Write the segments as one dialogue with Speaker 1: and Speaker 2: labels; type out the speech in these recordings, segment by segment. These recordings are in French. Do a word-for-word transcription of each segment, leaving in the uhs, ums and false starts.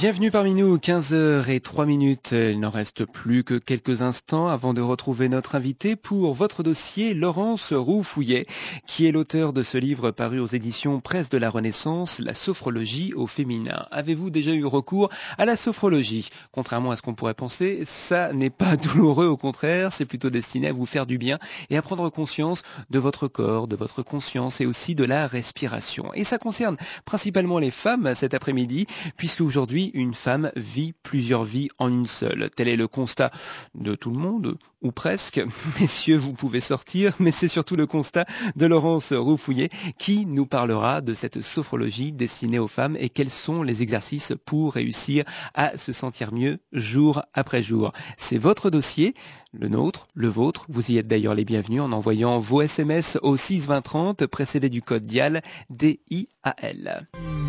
Speaker 1: Bienvenue parmi nous, quinze heures zéro trois minutes. Il n'en reste plus que quelques instants avant de retrouver notre invité pour votre dossier, Laurence Roux-Fouillet, qui est l'auteur de ce livre paru aux éditions Presse de la Renaissance, La sophrologie au féminin. Avez-vous déjà eu recours à la sophrologie? Contrairement à ce qu'on pourrait penser, ça n'est pas douloureux, au contraire, c'est plutôt destiné à vous faire du bien et à prendre conscience de votre corps, de votre conscience et aussi de la respiration. Et ça concerne principalement les femmes cet après-midi, puisque aujourd'hui, une femme vit plusieurs vies en une seule. Tel est le constat de tout le monde, ou presque. Messieurs, vous pouvez sortir, mais c'est surtout le constat de Laurence Roux-Fouillet qui nous parlera de cette sophrologie destinée aux femmes et quels sont les exercices pour réussir à se sentir mieux jour après jour. C'est votre dossier, le nôtre, le vôtre. Vous y êtes d'ailleurs les bienvenus en envoyant vos S M S au six vingt trente, précédé du code D I A L, D I A L.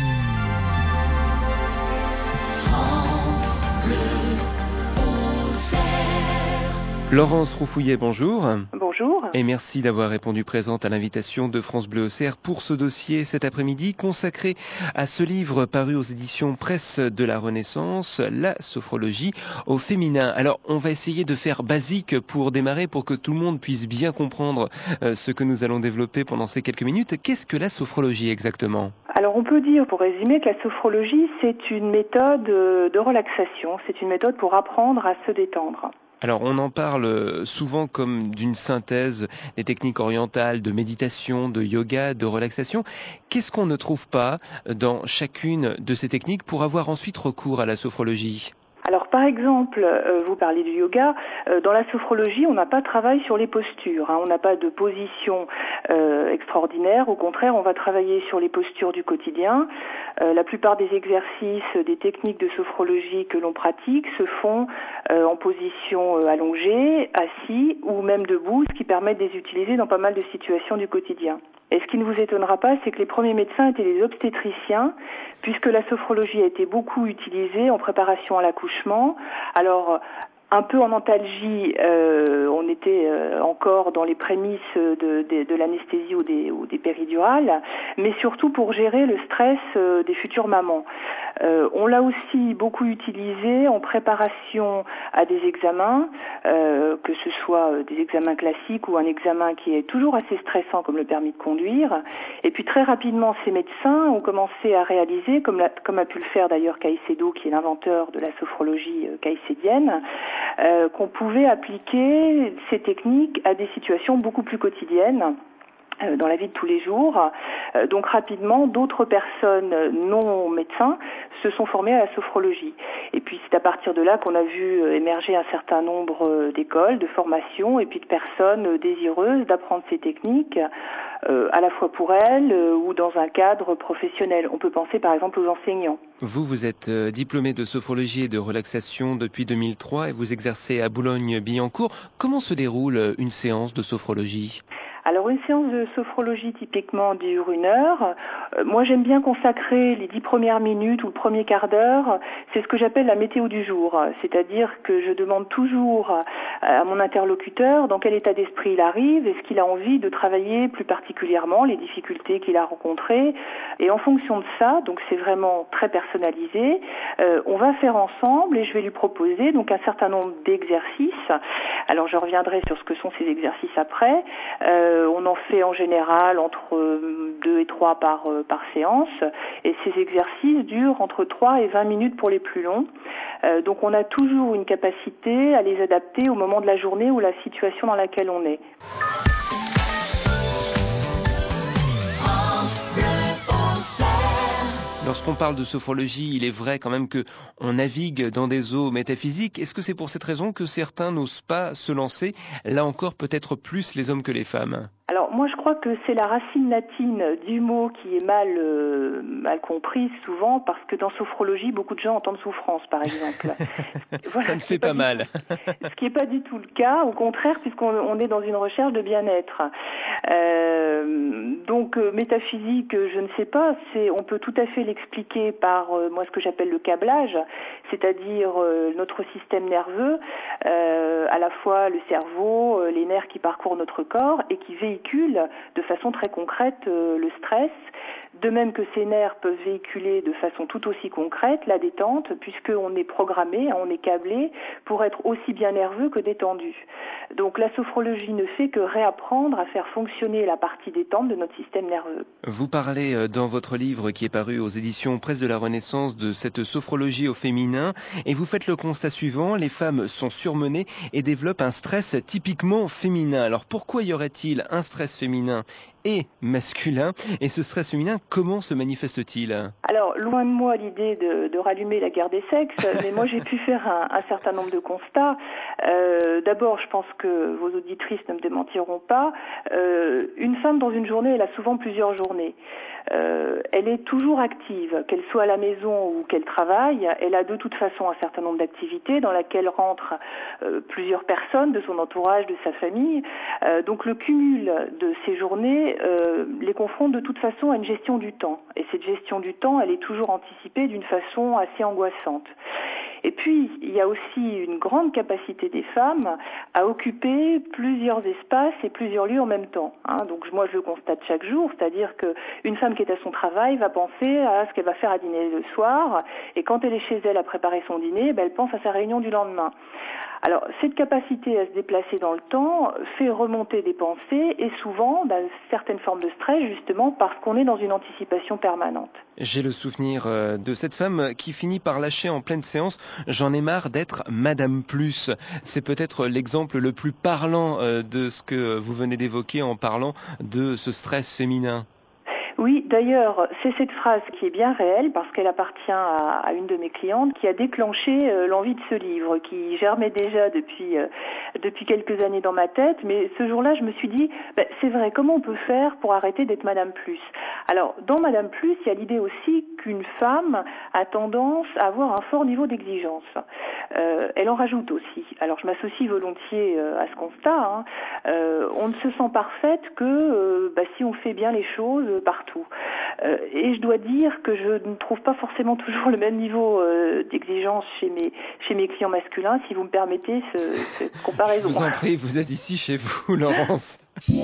Speaker 1: Laurence Roux-Fouillet, bonjour.
Speaker 2: Bonjour.
Speaker 1: Et merci d'avoir répondu présente à l'invitation de France Bleu Auxerre pour ce dossier cet après-midi consacré à ce livre paru aux éditions Presse de la Renaissance, La sophrologie au féminin. Alors, on va essayer de faire basique pour démarrer, pour que tout le monde puisse bien comprendre euh, ce que nous allons développer pendant ces quelques minutes. Qu'est-ce que la sophrologie exactement ?
Speaker 2: Alors, on peut dire, pour résumer, que la sophrologie, c'est une méthode de relaxation. C'est une méthode pour apprendre à se détendre.
Speaker 1: Alors, on en parle souvent comme d'une synthèse des techniques orientales de méditation, de yoga, de relaxation. Qu'est-ce qu'on ne trouve pas dans chacune de ces techniques pour avoir ensuite recours à la sophrologie ?
Speaker 2: Alors, par exemple, euh, vous parlez du yoga. Euh, dans la sophrologie, on n'a pas de travail sur les postures. Hein, on n'a pas de position euh, extraordinaire. Au contraire, on va travailler sur les postures du quotidien. Euh, la plupart des exercices, des techniques de sophrologie que l'on pratique se font euh, en position euh, allongée, assis ou même debout, ce qui permet de les utiliser dans pas mal de situations du quotidien. Et ce qui ne vous étonnera pas, c'est que les premiers médecins étaient les obstétriciens, puisque la sophrologie a été beaucoup utilisée en préparation à l'accouchement. Alors, un peu en antalgie, euh, on était euh, encore dans les prémices de, de, de l'anesthésie ou des, ou des péridurales, mais surtout pour gérer le stress euh, des futures mamans. Euh, on l'a aussi beaucoup utilisé en préparation à des examens, euh, que ce soit des examens classiques ou un examen qui est toujours assez stressant comme le permis de conduire. Et puis très rapidement, ces médecins ont commencé à réaliser, comme, la, comme a pu le faire d'ailleurs Caicedo, qui est l'inventeur de la sophrologie caïcédienne, euh, qu'on pouvait appliquer ces techniques à des situations beaucoup plus quotidiennes dans la vie de tous les jours. Donc rapidement, d'autres personnes non médecins se sont formées à la sophrologie. Et puis c'est à partir de là qu'on a vu émerger un certain nombre d'écoles, de formations et puis de personnes désireuses d'apprendre ces techniques, euh, à la fois pour elles euh, ou dans un cadre professionnel. On peut penser par exemple aux enseignants.
Speaker 1: Vous, vous êtes diplômé de sophrologie et de relaxation depuis deux mille trois et vous exercez à Boulogne-Billancourt. Comment se déroule une séance de sophrologie ?
Speaker 2: Alors une séance de sophrologie typiquement dure une heure. Euh, moi j'aime bien consacrer les dix premières minutes ou le premier quart d'heure. C'est ce que j'appelle la météo du jour. C'est-à-dire que je demande toujours à mon interlocuteur dans quel état d'esprit il arrive, est-ce qu'il a envie de travailler plus particulièrement les difficultés qu'il a rencontrées. Et en fonction de ça, donc c'est vraiment très personnalisé, euh, on va faire ensemble et je vais lui proposer donc un certain nombre d'exercices. Alors je reviendrai sur ce que sont ces exercices après. Euh, on en fait en général entre deux et trois par, par séance et ces exercices durent entre trois et vingt minutes pour les plus longs. Euh, donc on a toujours une capacité à les adapter au moment de la journée ou la situation dans laquelle on est.
Speaker 1: Lorsqu'on parle de sophrologie, il est vrai quand même que on navigue dans des eaux métaphysiques. Est-ce que c'est pour cette raison que certains n'osent pas se lancer? Là encore, peut-être plus les hommes que les femmes.
Speaker 2: Alors moi je crois que c'est la racine latine du mot qui est mal euh, mal comprise souvent parce que dans sophrologie beaucoup de gens entendent souffrance par exemple.
Speaker 1: Voilà, ça ne fait pas, pas mal.
Speaker 2: Ce qui n'est pas du tout le cas, au contraire puisqu'on on est dans une recherche de bien-être. Euh, donc euh, métaphysique, je ne sais pas, c'est on peut tout à fait l'expliquer par euh, moi ce que j'appelle le câblage, c'est-à-dire euh, notre système nerveux, euh, à la fois le cerveau, euh, les nerfs qui parcourent notre corps et qui véhiculent de façon très concrète euh, le stress De même que ces nerfs peuvent véhiculer de façon tout aussi concrète la détente, puisqu'on est programmé, on est câblé pour être aussi bien nerveux que détendu. Donc la sophrologie ne fait que réapprendre à faire fonctionner la partie détente de notre système nerveux.
Speaker 1: Vous parlez dans votre livre qui est paru aux éditions Presse de la Renaissance de cette sophrologie au féminin et vous faites le constat suivant, les femmes sont surmenées et développent un stress typiquement féminin. Alors pourquoi y aurait-il un stress féminin et masculin? Et ce stress féminin, comment se manifeste-t-il?
Speaker 2: Alors, loin de moi l'idée de, de rallumer la guerre des sexes, mais moi j'ai pu faire un, un certain nombre de constats. Euh, d'abord, je pense que vos auditrices ne me démentiront pas, euh, une femme dans une journée, elle a souvent plusieurs journées. Euh, elle est toujours active, qu'elle soit à la maison ou qu'elle travaille, elle a de toute façon un certain nombre d'activités dans lesquelles rentrent euh, plusieurs personnes de son entourage, de sa famille. Euh, donc le cumul de ces journées euh, les confronte de toute façon à une gestion du temps. Et cette gestion du temps, elle est toujours anticipée d'une façon assez angoissante. Et puis, il y a aussi une grande capacité des femmes à occuper plusieurs espaces et plusieurs lieux en même temps. Hein. Donc moi, je le constate chaque jour, c'est-à-dire qu'une femme qui est à son travail va penser à ce qu'elle va faire à dîner le soir, et quand elle est chez elle à préparer son dîner, ben, elle pense à sa réunion du lendemain. Alors, cette capacité à se déplacer dans le temps fait remonter des pensées et souvent dans certaines formes de stress, justement parce qu'on est dans une anticipation permanente.
Speaker 1: J'ai le souvenir de cette femme qui finit par lâcher en pleine séance « J'en ai marre d'être Madame Plus ». C'est peut-être l'exemple le plus parlant de ce que vous venez d'évoquer en parlant de ce stress féminin.
Speaker 2: Oui, d'ailleurs, c'est cette phrase qui est bien réelle parce qu'elle appartient à, à une de mes clientes qui a déclenché euh, l'envie de ce livre, qui germait déjà depuis euh, depuis quelques années dans ma tête. Mais ce jour-là, je me suis dit, ben, c'est vrai, comment on peut faire pour arrêter d'être Madame Plus? Alors, dans Madame Plus, il y a l'idée aussi qu'une femme a tendance à avoir un fort niveau d'exigence. Euh, elle en rajoute aussi. Alors, je m'associe volontiers euh, à ce constat. Hein. Euh, on ne se sent parfaite que euh, ben, si on fait bien les choses euh, partout. Euh, et je dois dire que je ne trouve pas forcément toujours le même niveau euh, d'exigence chez mes chez mes clients masculins, si vous me permettez ce, cette comparaison.
Speaker 1: Je vous en prie, vous êtes ici chez vous, Laurence.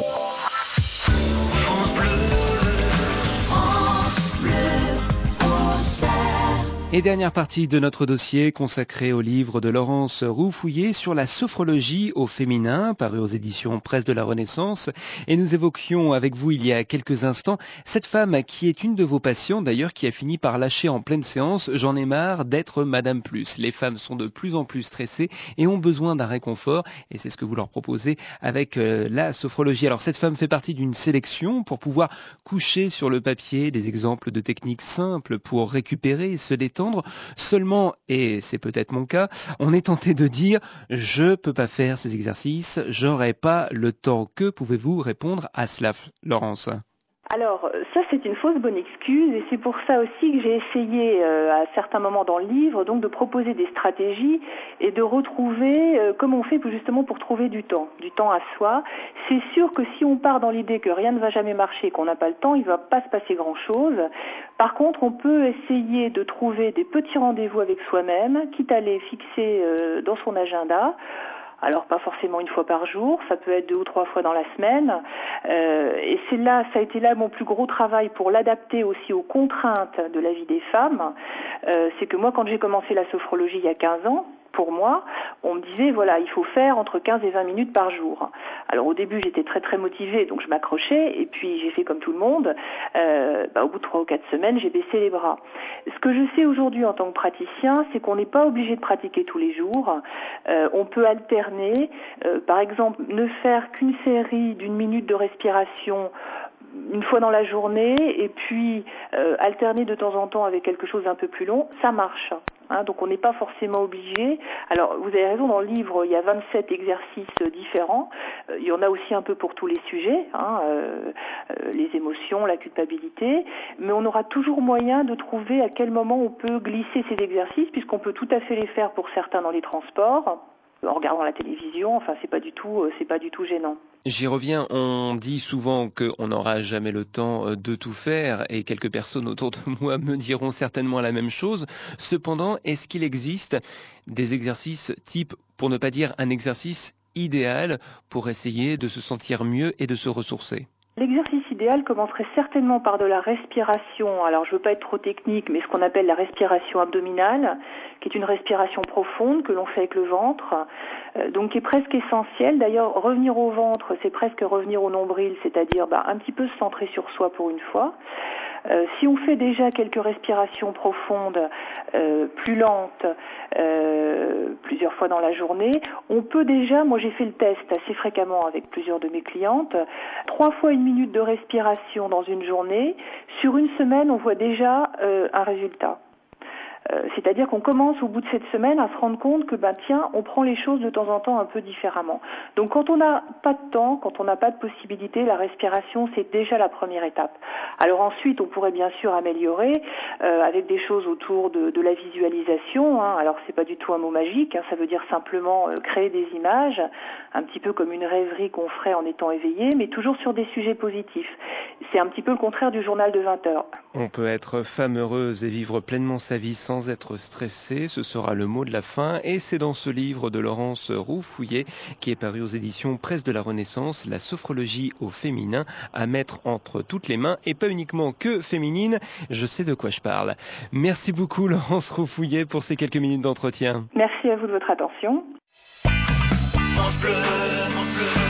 Speaker 1: Et dernière partie de notre dossier consacrée au livre de Laurence Roux-Fouillé sur la sophrologie au féminin, paru aux éditions Presse de la Renaissance. Et nous évoquions avec vous il y a quelques instants cette femme qui est une de vos patientes d'ailleurs qui a fini par lâcher en pleine séance « J'en ai marre d'être Madame Plus ». Les femmes sont de plus en plus stressées et ont besoin d'un réconfort et c'est ce que vous leur proposez avec euh, la sophrologie. Alors cette femme fait partie d'une sélection pour pouvoir coucher sur le papier des exemples de techniques simples pour récupérer et se détendre. Seulement, et c'est peut-être mon cas, on est tenté de dire « je peux pas faire ces exercices, j'aurai pas le temps ». Que pouvez-vous répondre à cela, Laurence ?
Speaker 2: Alors, ça c'est une fausse bonne excuse et c'est pour ça aussi que j'ai essayé euh, à certains moments dans le livre donc de proposer des stratégies et de retrouver euh, comment on fait pour, justement pour trouver du temps, du temps à soi. C'est sûr que si on part dans l'idée que rien ne va jamais marcher, qu'on n'a pas le temps, il ne va pas se passer grand-chose. Par contre, on peut essayer de trouver des petits rendez-vous avec soi-même, quitte à les fixer euh, dans son agenda. Alors pas forcément une fois par jour, ça peut être deux ou trois fois dans la semaine. Euh, et c'est là, ça a été là mon plus gros travail pour l'adapter aussi aux contraintes de la vie des femmes. Euh, c'est que moi, quand j'ai commencé la sophrologie il y a quinze ans, pour moi, on me disait, voilà, il faut faire entre quinze et vingt minutes par jour. Alors au début, j'étais très très motivée, donc je m'accrochais, et puis j'ai fait comme tout le monde. Euh, bah, au bout de trois ou quatre semaines, j'ai baissé les bras. Ce que je sais aujourd'hui en tant que praticien, c'est qu'on n'est pas obligé de pratiquer tous les jours. Euh, on peut alterner, euh, par exemple, ne faire qu'une série d'une minute de respiration une fois dans la journée et puis euh, alterner de temps en temps avec quelque chose d'un peu plus long, ça marche. Hein, donc on n'est pas forcément obligé. Alors vous avez raison, dans le livre il y a vingt-sept exercices différents. Euh, il y en a aussi un peu pour tous les sujets, hein, euh, euh, les émotions, la culpabilité. Mais on aura toujours moyen de trouver à quel moment on peut glisser ces exercices, puisqu'on peut tout à fait les faire pour certains dans les transports, en regardant la télévision. Enfin c'est pas du tout, c'est pas du tout gênant.
Speaker 1: J'y reviens, on dit souvent qu'on n'aura jamais le temps de tout faire et quelques personnes autour de moi me diront certainement la même chose. Cependant, est-ce qu'il existe des exercices type, pour ne pas dire un exercice idéal, pour essayer de se sentir mieux et de se ressourcer ?
Speaker 2: L'exercice idéal commencerait certainement par de la respiration. Alors, je veux pas être trop technique, mais ce qu'on appelle la respiration abdominale, qui est une respiration profonde que l'on fait avec le ventre, euh, donc qui est presque essentielle. D'ailleurs, revenir au ventre, c'est presque revenir au nombril, c'est-à-dire bah, un petit peu se centrer sur soi pour une fois. Euh, si on fait déjà quelques respirations profondes, euh, plus lentes, euh, plusieurs fois dans la journée, on peut déjà, moi j'ai fait le test assez fréquemment avec plusieurs de mes clientes, trois fois une minute de respiration dans une journée, sur une semaine on voit déjà euh, un résultat. Euh, c'est-à-dire qu'on commence au bout de cette semaine à se rendre compte que, bah, tiens, on prend les choses de temps en temps un peu différemment. Donc quand on n'a pas de temps, quand on n'a pas de possibilité, la respiration, c'est déjà la première étape. Alors ensuite, on pourrait bien sûr améliorer euh, avec des choses autour de, de la visualisation. Hein. Alors c'est pas du tout un mot magique, hein, ça veut dire simplement euh, créer des images, un petit peu comme une rêverie qu'on ferait en étant éveillé, mais toujours sur des sujets positifs. C'est un petit peu le contraire du journal de vingt heures.
Speaker 1: On peut être femme heureuse et vivre pleinement sa vie sans être stressée, ce sera le mot de la fin et c'est dans ce livre de Laurence Roux-Fouillet qui est paru aux éditions Presse de la Renaissance, la sophrologie au féminin à mettre entre toutes les mains et pas uniquement que féminine, je sais de quoi je parle. Merci beaucoup Laurence Roux-Fouillet pour ces quelques minutes d'entretien.
Speaker 2: Merci à vous de votre attention.
Speaker 3: Mon bleu, mon bleu.